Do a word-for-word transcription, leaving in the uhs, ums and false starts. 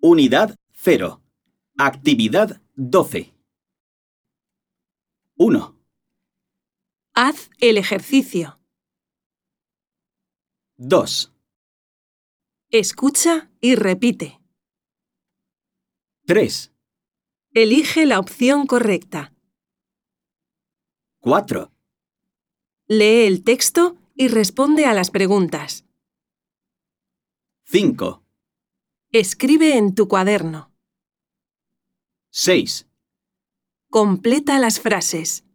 Unidad cero. Actividad doce. uno. Haz el ejercicio. dos. Escucha y repite. tres. Elige la opción correcta. cuatro. Lee el texto y responde a las preguntas. cinco. Escribe en tu cuaderno. seis. Completa las frases.